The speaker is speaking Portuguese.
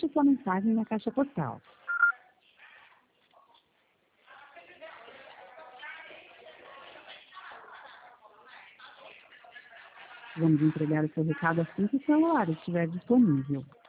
deixe sua mensagem na caixa postal. Vamos entregar o seu recado assim que o celular estiver disponível.